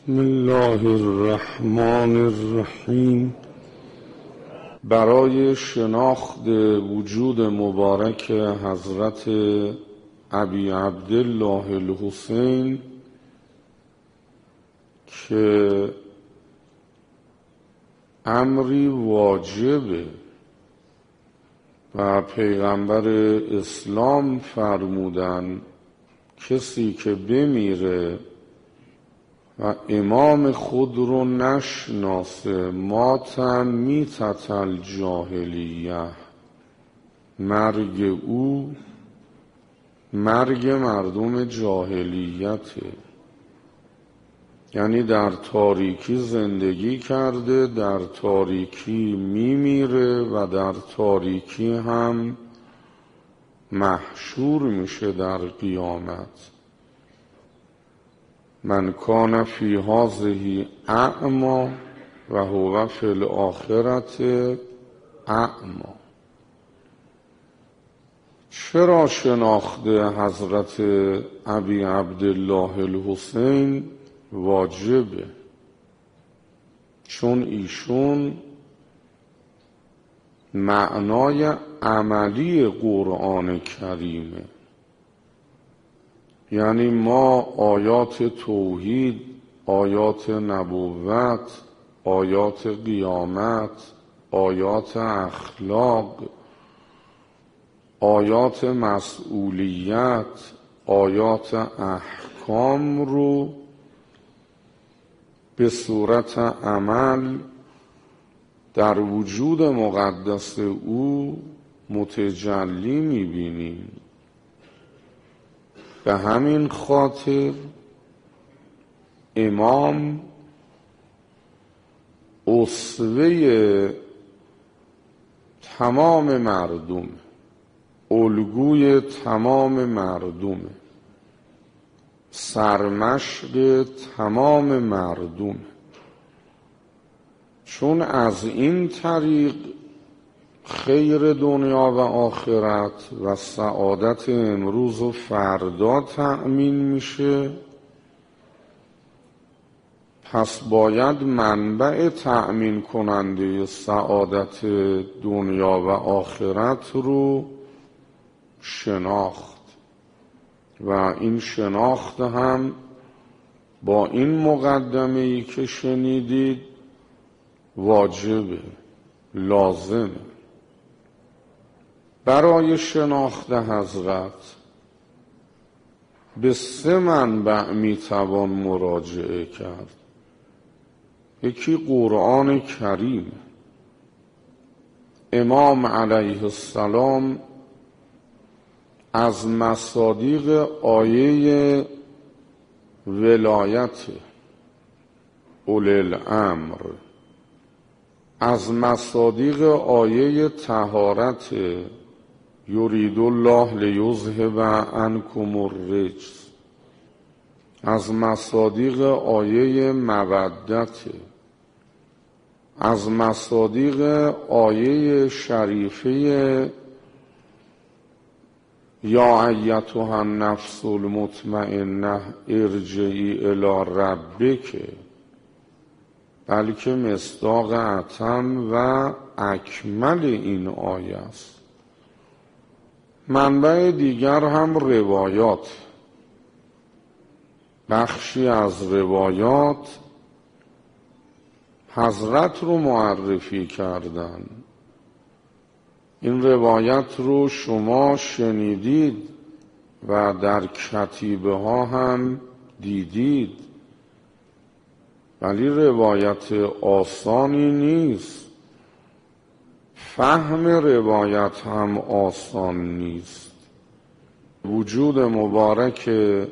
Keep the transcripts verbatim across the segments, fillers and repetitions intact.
بسم الله الرحمن الرحیم. برای شناخت وجود مبارک حضرت ابی عبدالله الحسین که امری واجبه و پیغمبر اسلام فرمودن کسی که بمیره و امام خود رو نشناسه مات میتة الجاهلیه، مرگ او مرگ مردم جاهلیته، یعنی در تاریکی زندگی کرده، در تاریکی میمیره و در تاریکی هم محشور میشه در قیامت. من کان فی هذه اعمی و هو فی الاخرة اعمی. چرا شناخت حضرت ابی عبدالله الحسین واجبه؟ چون ایشون معنای عملی قرآن کریمه. یعنی ما آیات توحید، آیات نبوت، آیات قیامت، آیات اخلاق، آیات مسئولیت، آیات احکام رو به صورت عمل در وجود مقدس او متجلی میبینیم. به همین خاطر امام اسوه تمام مردم، الگوی تمام مردم، سرمشق تمام مردم، چون از این طریق خیر دنیا و آخرت و سعادت امروز و فردا تأمین میشه. پس باید منبع تأمین کننده سعادت دنیا و آخرت رو شناخت و این شناخت هم با این مقدمه ای که شنیدید واجبه، لازمه. برای شناخت حضرت به سه منبع میتوان مراجعه کرد. یکی قرآن کریم. امام علیه السلام از مصادیق آیه ولایت اولی الامر، از مصادیق آیه طهارت یرید الله لیذهب عنکم الرجس، از مصادیق آیه مودت، از مصادیق آیه شریفه یا ایتها النفس المطمئنه ارجعی الی ربک، بلکه مصداق اتم و اکمل این آیه است. منبع دیگر هم روایات. بخشی از روایات حضرت رو معرفی کردن. این روایت رو شما شنیدید و در کتیبه ها هم دیدید، ولی روایت آسانی نیست. فهم روایت هم آسان نیست. وجود مبارک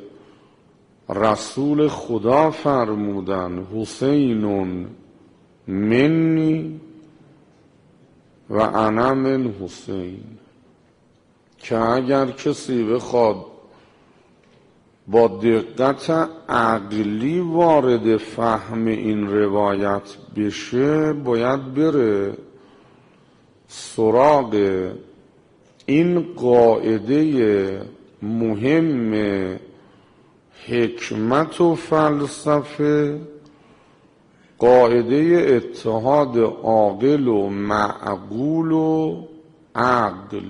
رسول خدا فرمودن حسین منی و انا من حسین، که اگر کسی بخواد با دقت عقلی وارد فهم این روایت بشه باید بره سراغ این قاعده مهم حکمت و فلسفه قاعده اتحاد عاقل و معقول و عقل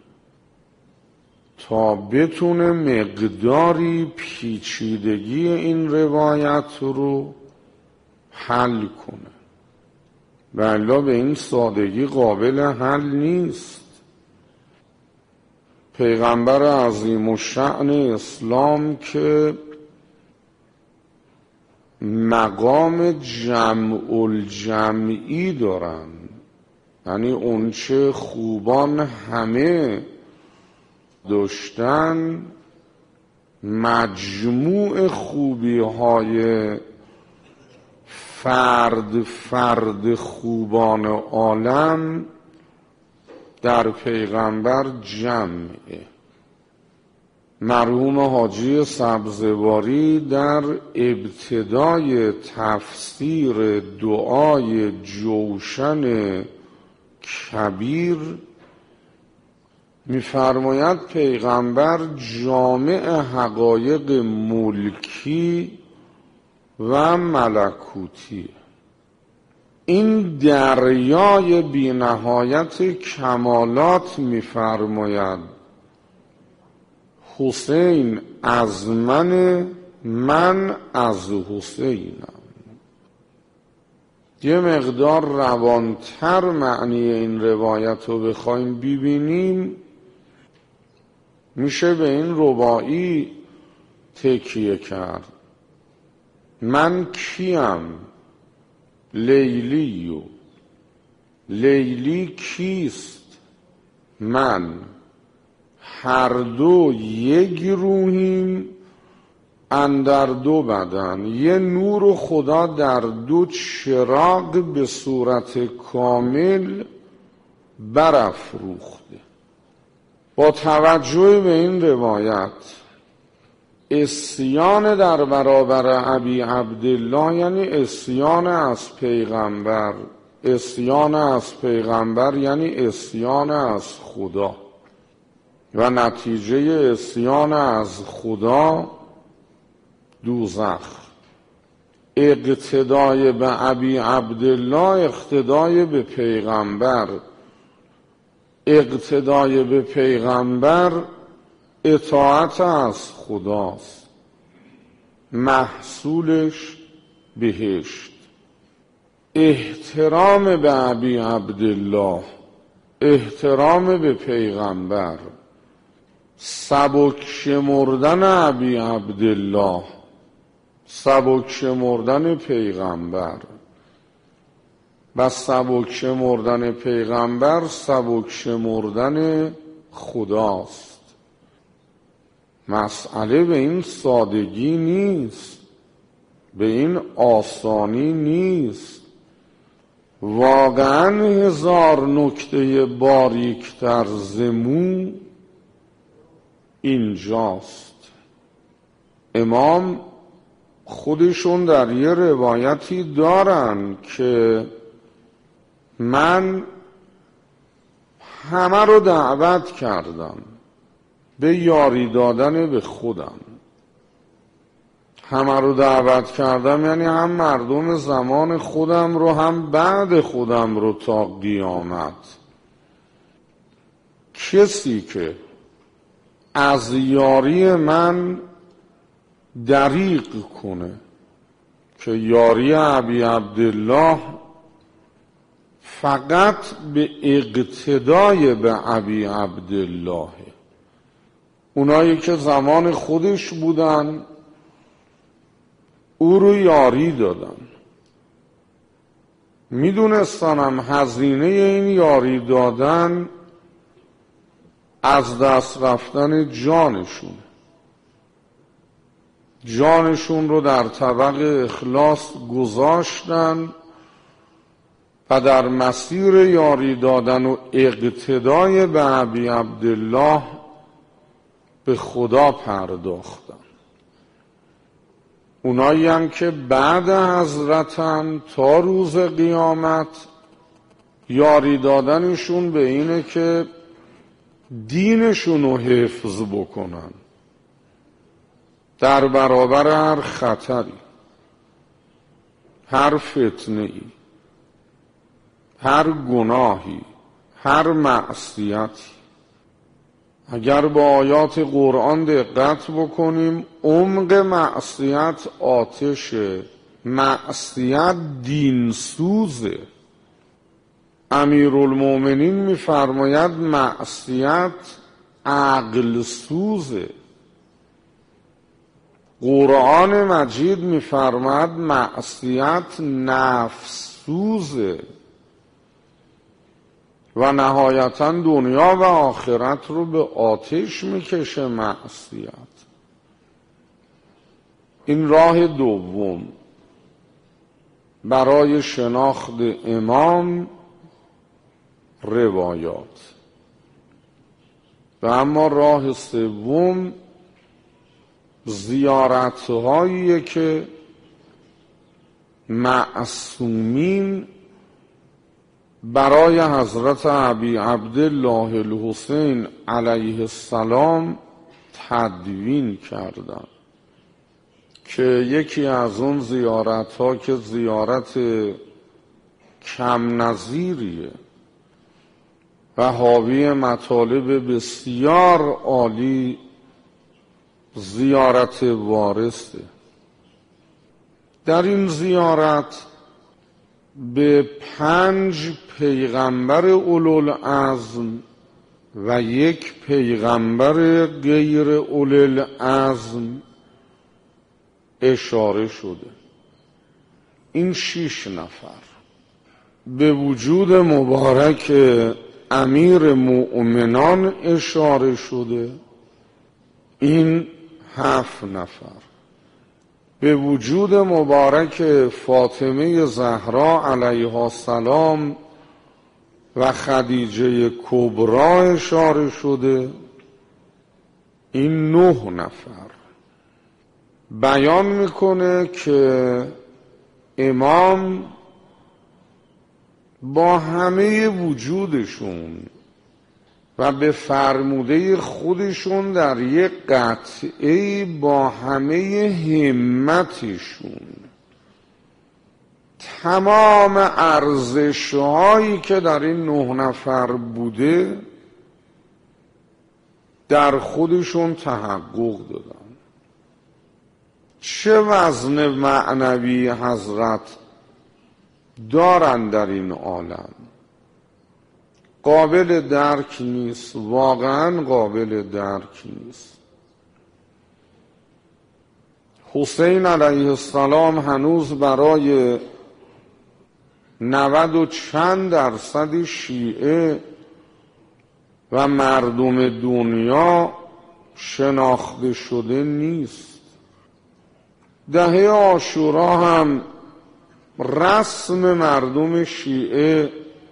تا بتونه مقداری پیچیدگی این روایت رو حل کنه، ولی به این سادگی قابل حل نیست. پیغمبر عظیم الشأن اسلام که مقام جمع الجمعی دارن، یعنی اون چه خوبان همه داشتن، مجموع خوبی های فرد فرد خوبان عالم در پیغمبر جمعه. مرحوم حاجی سبزواری در ابتدای تفسیر دعای جوشن کبیر می‌فرماید پیغمبر جامع حقایق ملکی و ملکوتی، این دریای بی نهایت کمالات می‌فرماید حسین از من، من از حسینم. یه مقدار روانتر معنی این روایت رو بخوایم ببینیم، میشه به این رباعی تکیه کرد. من کیم؟ لیلیو. لیلی کیست؟ من. هر دو یک روحیم اندر دو بدن، یه نور خدا در دو چراغ به صورت کامل برافروخته. با توجه به این روایت عصیان در برابر ابی عبدالله یعنی عصیان از پیغمبر، عصیان از پیغمبر یعنی عصیان از خدا، و نتیجه عصیان از خدا دوزخ. اقتدای به ابی عبدالله اقتدای به پیغمبر، اقتدای به پیغمبر اطاعت از خداست، محصولش بهشت. احترام به ابی عبدالله، احترام به پیغمبر، سبک شمردن ابی عبدالله، سبک شمردن پیغمبر، و سبک شمردن پیغمبر سبک شمردن خداست. مسئله به این سادگی نیست، به این آسانی نیست. واقعا هزار نکته باریکتر ز مو اینجاست. امام خودشون در یه روایتی دارن که من همه رو دعوت کردم به یاری دادن به خودم. همه رو دعوت کردم یعنی هم مردم زمان خودم رو هم بعد خودم رو تا قیامت. کسی که از یاری من دریغ کنه، که یاری ابی عبدالله فقط به اقتدای به ابی عبدالله، اونایی که زمان خودش بودن او رو یاری دادن، میدونستنم هزینه این یاری دادن از دست رفتن جانشون، جانشون رو در طبق اخلاص گذاشتن و در مسیر یاری دادن و اقتدای به ابی عبدالله به خدا پرداختن. اونایی هم که بعد حضرتن تا روز قیامت یاری دادنشون به اینه که دینشون رو حفظ بکنن در برابر هر خطری. هر فتنه ای، هر گناهی، هر معصیتی، اگر با آیات قرآن دقت بکنیم، عمق معصیت آتشه، معصیت دینسوزه. امیرالمومنین میفرماید معصیت عقل سوزه. قرآن مجید میفرماید معصیت نفس سوزه و نهایتا دنیا و آخرت رو به آتش میکشه معصیت. این راه دوم برای شناخت امام روایات. و اما راه سوم زیارت‌هایی که معصومین برای حضرت ابی عبدالله الحسین علیه السلام تدوین کردند، که یکی از اون زیارت‌ها که زیارت کم نظیریه و حاوی مطالب بسیار عالی، زیارت وارثه. در این زیارت به پنج پیغمبر اولوالعزم و یک پیغمبر غیر اولوالعزم اشاره شده. این شش نفر. به وجود مبارک امیر مؤمنان اشاره شده، این هفت نفر. به وجود مبارک فاطمه زهرا علیها السلام و خدیجه کبرا اشاره شده، این نه نفر. بیان میکنه که امام با همه وجودشون و به فرموده خودشون در یک قطعه با همه همتشون تمام ارزش‌هایی که در این نه نفر بوده در خودشون تحقق دادن. چه وزن معنوی حضرت دارن در این عالم قابل درک نیست، واقعا قابل درک نیست. حسین علیه السلام هنوز برای نود و چند درصد شیعه و مردم دنیا شناخته شده نیست. دهه عاشورا هم رسم مردم شیعه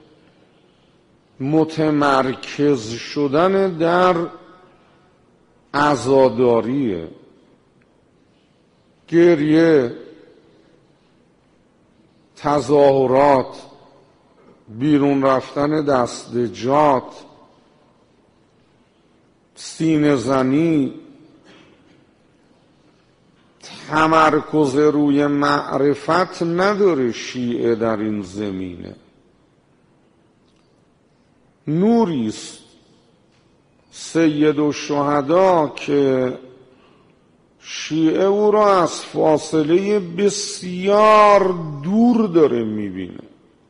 متمرکز شدن در عزاداریه، گریه، تظاهرات، بیرون رفتن دستجات، سینه زنی، تمرکز روی معرفت نداره شیعه در این زمینه. نوریست سید الشهدا که شیعه او را از فاصله بسیار دور داره میبینه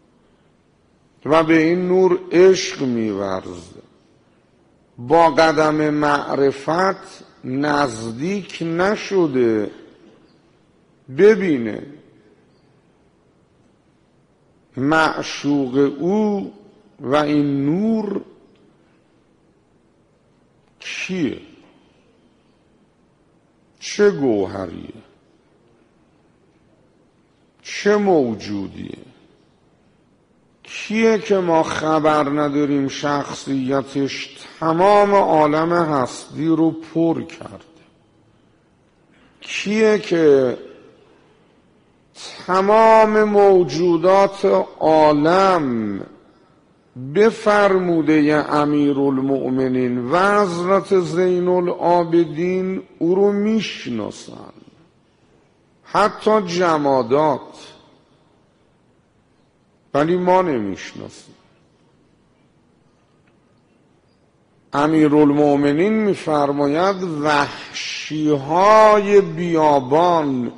و به این نور عشق میورزه. با قدم معرفت نزدیک نشده ببینه معشوق او و این نور کیه، چه گوهریه، چه موجودیه، کیه که ما خبر نداریم شخصیتش تمام عالم هستی رو پر کرده، کیه که تمام موجودات عالم به فرموده امیرالمؤمنین و حضرت زین العابدین او رو میشناسن. حتی جمادات ولی ما نمیشناسیم. امیرالمؤمنین میفرماید وحشیهای بیابان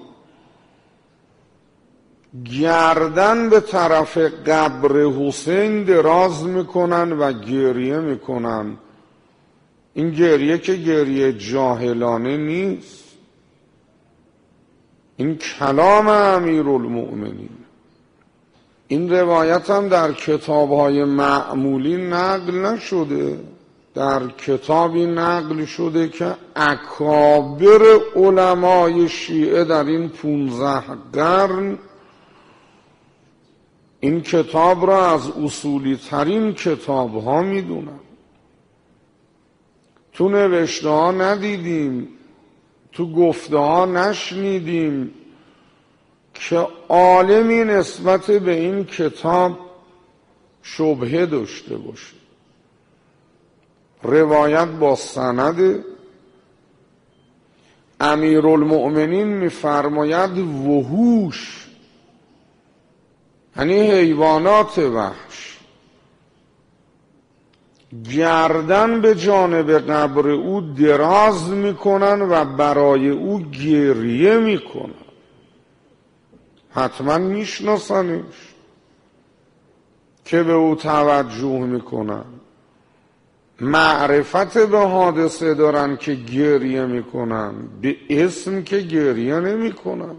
گردن به طرف قبر حسین دراز میکنن و گریه میکنن. این گریه که گریه جاهلانه نیست، این کلام امیرالمؤمنین. این روایت هم در کتاب‌های معمولی نقل نشده، در کتابی نقل شده که اکابر علمای شیعه در این پونزده قرن این کتاب را از اصولی ترین کتاب ها می دونن. تو نوشته ها ندیدیم، تو گفته ها نشنیدیم که عالمی نسبت به این کتاب شبهه داشته باشه. روایت با سند. امیرالمؤمنین میفرماید وحوش، یعنی حیوانات وحش، گردن به جانب قبر او دراز میکنن و برای او گریه میکنن. حتما میشناسنش که به او توجه میکنن، معرفت به حادثه دارن که گریه میکنن، به اسم که گریه نمیکنن.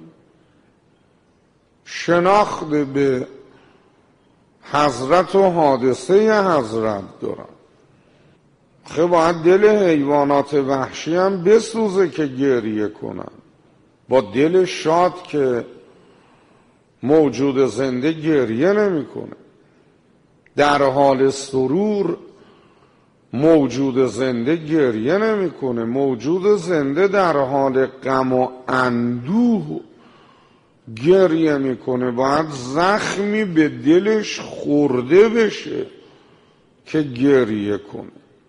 شناخت به حضرت و حادثه حضرت دارن. خب باید دل حیوانات وحشی هم بسوزه که گریه کنن. با دل شاد که موجود زنده گریه نمیکنه. در حال سرور موجود زنده گریه نمیکنه. موجود زنده در حال غم و اندوه گریه میکنه. باید زخمی به دلش خورده بشه که گریه کنه.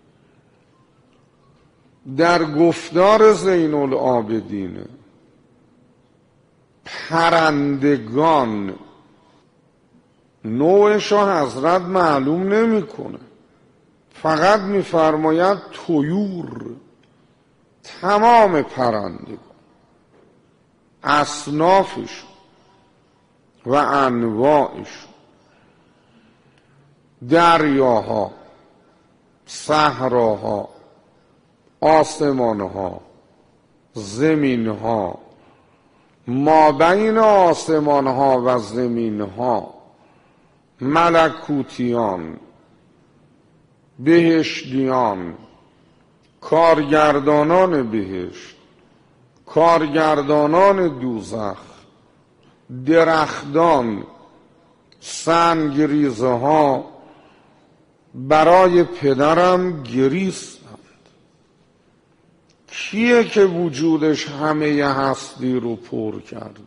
در گفتار زین العابدین پرندگان نوعش حضرت معلوم نمیکنه، فقط میفرماید طیور، تمام پرندگان، اصنافش و انواعش، دریاها، صحراها، آسمانها، زمینها، ما بین آسمانها و زمینها، ملکوتیان، بهشتیان، کارگردانان بهشت، کارگردانان دوزخ، درختان، سنگریزه ها برای پدرم گریستند. کیه که وجودش همه هستی رو پر کرد؟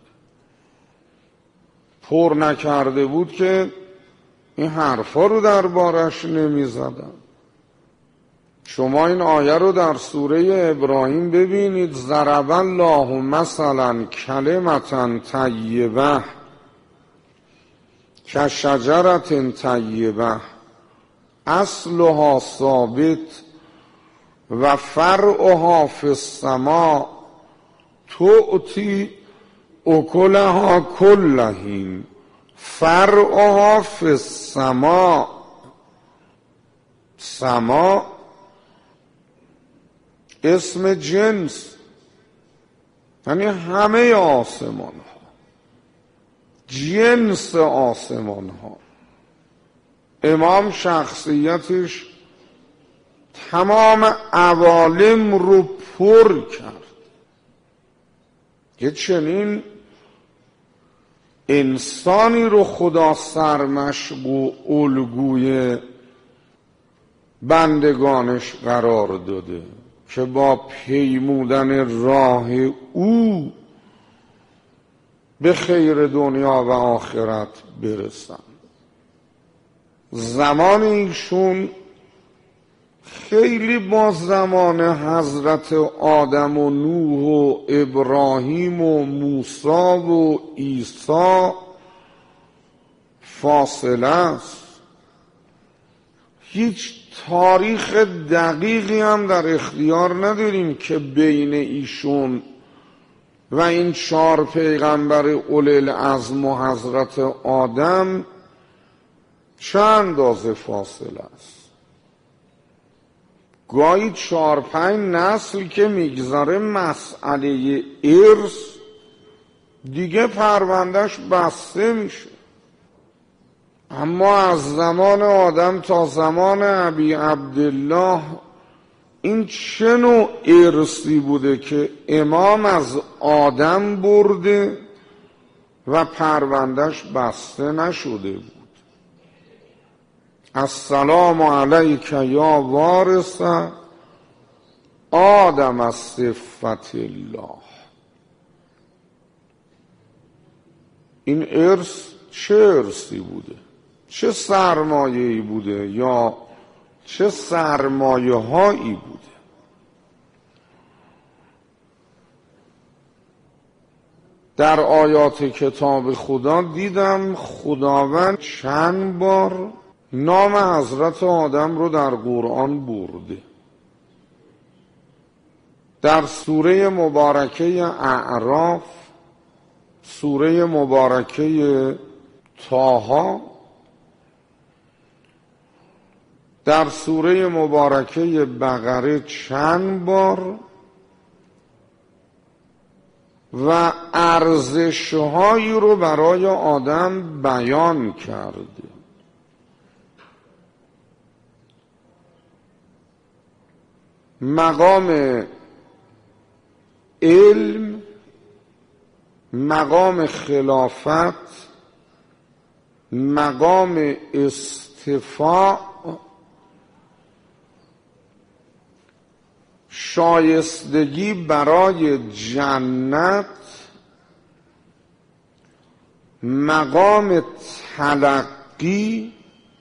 پر نکرده بود که این حرفا رو دربارش نمی زدن. شما این آیه رو در سوره ابراهیم ببینید. ضرب الله مثلا کلمة طیبه کشجرة طیبه اصلها ثابت و فرعها فی السماء تؤتی اکلها کل حین. فرعها فی السماء، سما اسم جنس، یعنی همه آسمان ها، جنس آسمان ها. امام شخصیتش تمام عوالم رو پر کرد. یه چنین انسانی رو خدا سرمشق و الگوی بندگانش قرار داده که با پیمودن راه او به خیر دنیا و آخرت برسن. زمان ایشون خیلی با زمان حضرت آدم و نوح و ابراهیم و موسی و عیسی فاصله است. هیچ تاریخ دقیقی هم در اختیار نداریم که بین ایشون و این چهار پیغمبر اولی العزم و حضرت آدم چه اندازه فاصله است. گاهی چهار پنج نسل که میگذاره مسئله ارث دیگه پروندهش بسته میشه. اما از زمان آدم تا زمان ابی عبدالله این چه نوع ارثی بوده که امام از آدم برده و پروندهش بسته نشده بود؟ السلام علیک یا وارث آدم از صفت الله. این ارث چه ارثی بوده؟ چه سرمایه‌ای بوده یا چه سرمایه هایی بوده؟ در آیات کتاب خدا دیدم خداوند چند بار نام حضرت آدم رو در قرآن برده. در سوره مبارکه اعراف، سوره مبارکه طه، در سوره مبارکه بقره چند بار و ارزش‌هایی رو برای آدم بیان کرده. مقام علم، مقام خلافت، مقام استفاء، شایستگی برای جنت، مقام تلقی،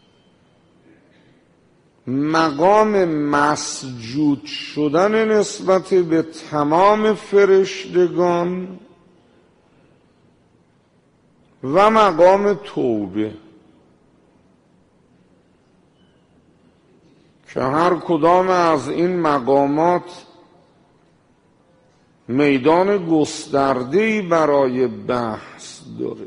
مقام مسجود شدن نسبت به تمام فرشتگان و مقام توبه که هر کدام از این مقامات میدان گسترده‌ای برای بحث داره.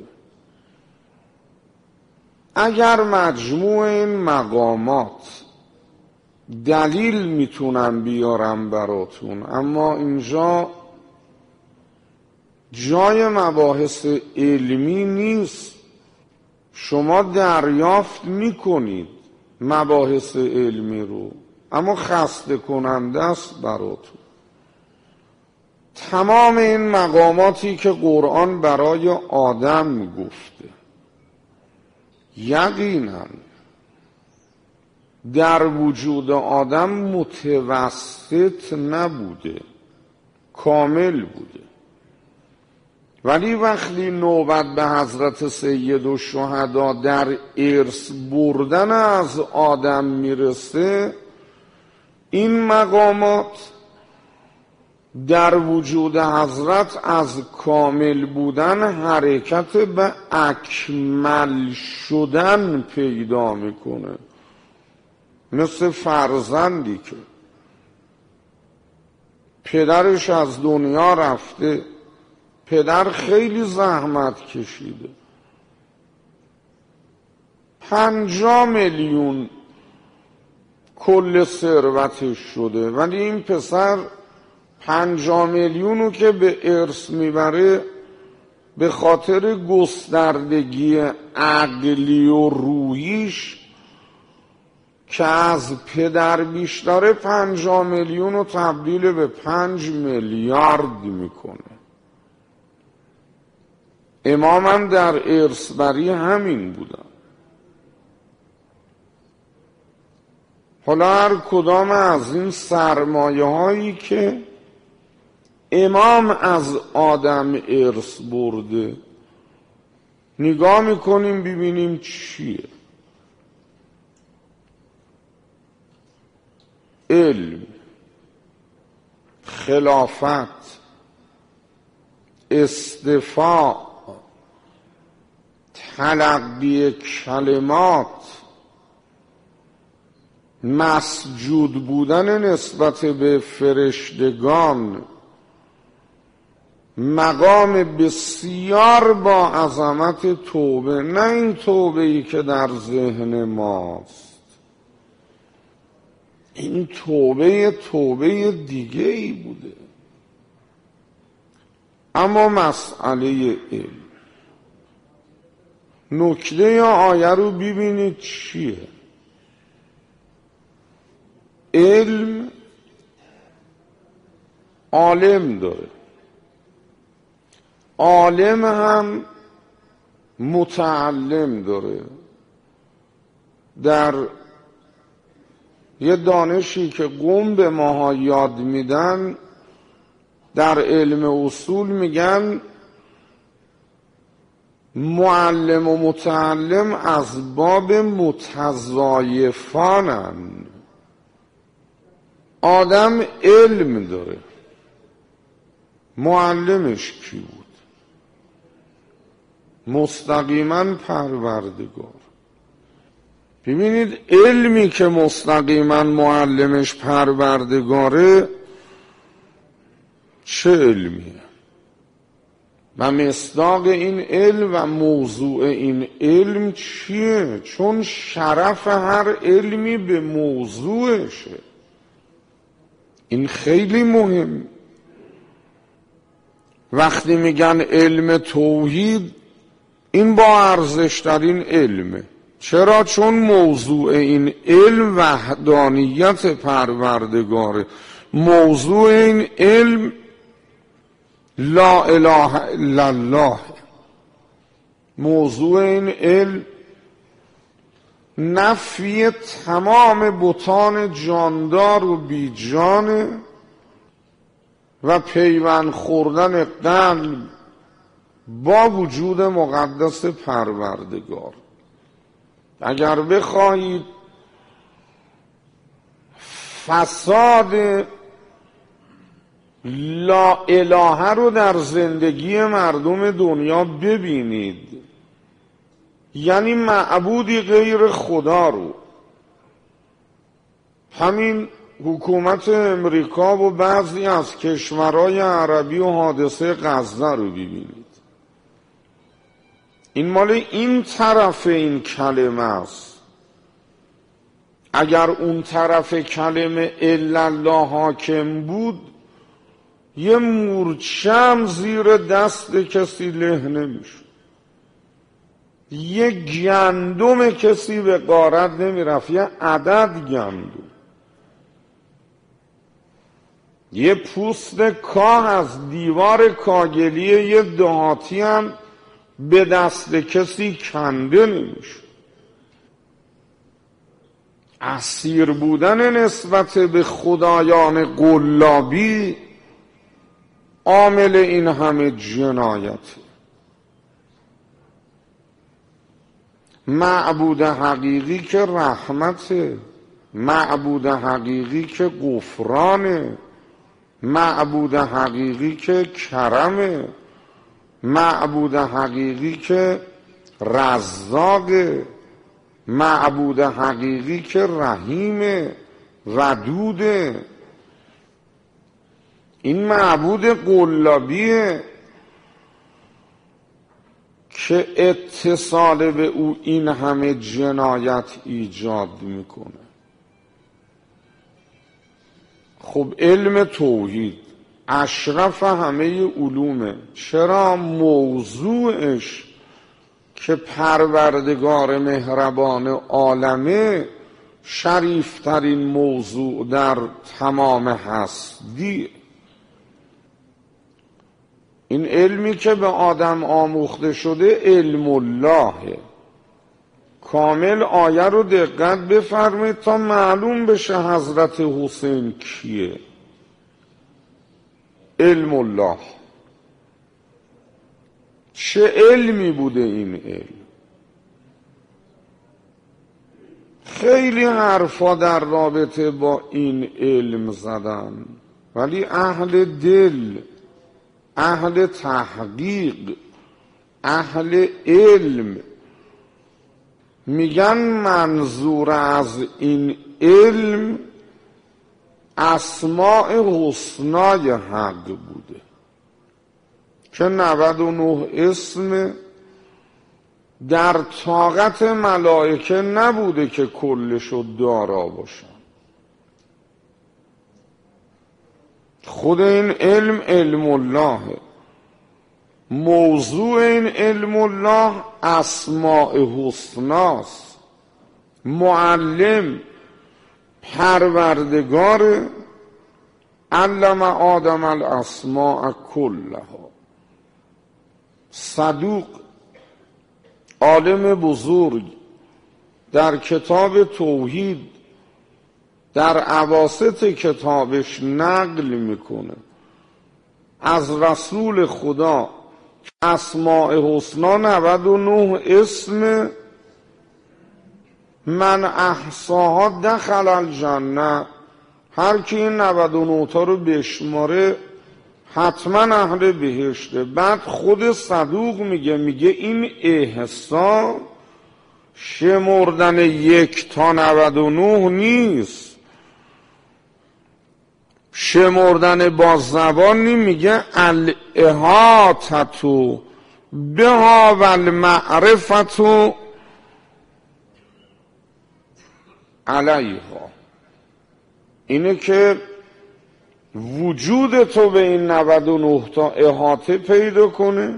اگر مجموع این مقامات دلیل میتونم بیارم براتون، اما اینجا جای مباحث علمی نیست. شما دریافت میکنید مباحث علمی رو، اما خسته کننده است براتون. تمام این مقاماتی که قرآن برای آدم گفته یقینا در وجود آدم متوسط نبوده، کامل بوده. ولی وقتی نوبت به حضرت سید الشهدا در ارث بردن از آدم میرسه، این مقامات در وجود حضرت از کامل بودن حرکت به اکمل شدن پیدا میکنه. مثل فرزندی که پدرش از دنیا رفته، پدر خیلی زحمت کشیده، پنجاه میلیون کل ثروتش شده، ولی این پسر پنجاه میلیونو که به ارث میبره به خاطر گستردگی عقلی و روحیش که از پدر بیشتره، پنجاه میلیون رو تبدیل به پنج میلیارد میکنه. امام هم در ارثبری همین بودن. حالا هر کدام از این سرمایه هایی که امام از آدم ارث برده نگاه میکنیم ببینیم چیه. علم، خلافت، استفاء، تلقی کلمات، مسجود بودن نسبت به فرشتگان، مقام بسیار با عظمت توبه، نه این توبه ای که در ذهن ماست، این توبه توبه دیگه ای بوده. اما مسئله علم، نکته یا آیه رو ببینید چیه؟ علم عالم داره، عالم هم متعلم داره. در یه دانشی که قوم به ماها یاد میدن در علم اصول میگن معلم و متعلم از باب متضایفانن. آدم علم داره، معلمش کی بود؟ مستقیما پروردگار. ببینید علمی که مستقیما معلمش پروردگاره چه علمیه و مصداق این علم و موضوع این علم چیه؟ چون شرف هر علمی به موضوعشه. این خیلی مهم. وقتی میگن علم توحید، این با ارزشترین علمه. چرا؟ چون موضوع این علم وحدانیت پروردگاره. موضوع این علم لا اله الا الله. موضوع این علم نفی تمام بتان جاندار و بیجانه و پیوند خوردن قلب با وجود مقدس پروردگار. اگر بخواهید فساد لا اله رو در زندگی مردم دنیا ببینید، یعنی معبودی غیر خدا رو، همین حکومت امریکا و بعضی از کشورهای عربی و حادثه غزه رو ببینید. این مال این طرف این کلمه است. اگر اون طرف کلمه الا الله حاکم بود، یه مورچم زیر دست کسی له نمیشد، یه گندم کسی به غارت نمیرفت، یه عدد گندم، یه پوست کاه از دیوار کاگلی یه دهاتی هم به دست کسی کنده نمیشد. اسیر بودن نسبت به خدایان قلابی عامل این همه جنایت. معبود حقیقی که رحمته، معبود حقیقی که غفرانه، معبود حقیقی که کرمه، معبود حقیقی که رزاقه، معبود حقیقی که رحیمه، ودوده. این معبود قلابیه که اتصال به او این همه جنایت ایجاد میکنه. خب علم توحید اشرف همه علومه. چرا؟ موضوعش که پروردگار مهربان عالمه شریفترین موضوع در تمام هستی. این علمی که به آدم آموخته شده علم الله. کامل آیه رو دقت بفرمایید تا معلوم بشه حضرت حسین کیه. علم الله. چه علمی بوده این علم؟ خیلی حرفا در رابطه با این علم زدن، ولی اهل دل، اهل تحقیق، اهل علم میگن منظور از این علم اسماء حسنای حق بوده که نود و نه اسم در طاقت ملائکه نبوده که کلشو دارا باشن. خود این علم علم الله، موضوع این علم الله اسماء حسناست. معلم پروردگار علم آدم الاسماء کلها. صدوق عالم بزرگ در کتاب توحید در اواسط کتابش نقل میکنه از رسول خدا اسماء حسنا نود و نه اسم، من احصاها دخل الجنه، هر کی این نود و نه تا رو بشماره حتما اهل بهشته. بعد خود صدوق میگه میگه این احصا شمردن یک تا نود و نه نیست، شمردن با زبان میگه الاحاطه بها و المعرفه علیها. اینه که وجود تو به این نود و نه تا احاطه پیدا کنه،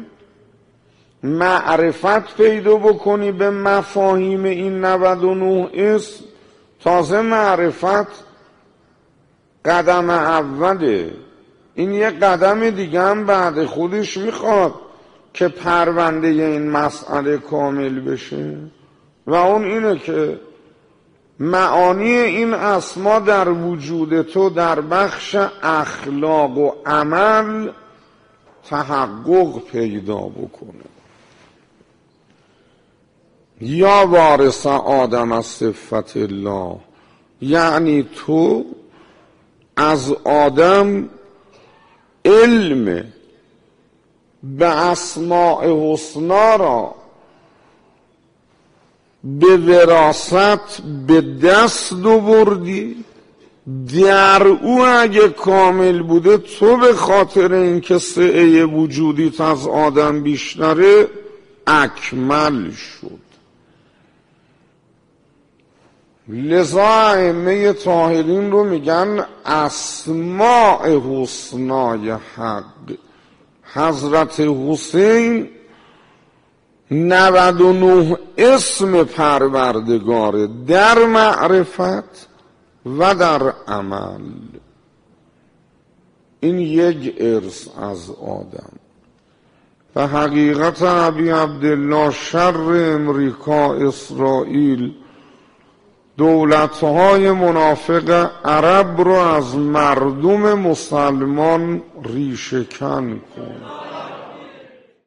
معرفت پیدا بکنی به مفاهیم این نود و نه اسم. تازه معرفت قدم اوله، این یه قدم دیگه هم بعد خودش میخواد که پرونده این مسئله کامل بشه و اون اینه که معانی این اسما در وجود تو در بخش اخلاق و عمل تحقق پیدا بکنه. یا وارث آدم از صفت الله، یعنی تو از آدم علم به اسماء حسنا را به وراثت به دست آوردی. در او اگه کامل بوده تو به خاطر اینکه سعه وجودیت از آدم بیشتره اکمل شد. لذا ائمه طاهرین رو میگن اسماء حسنای حق. حضرت حسین نود و نه اسم پروردگاره در معرفت و در عمل. این یک ارث از آدم. و حقیقت ابی عبدالله شر امریکا اسرائیل دولتهای منافق عرب رو از مردم مسلمان ریشه کن کن.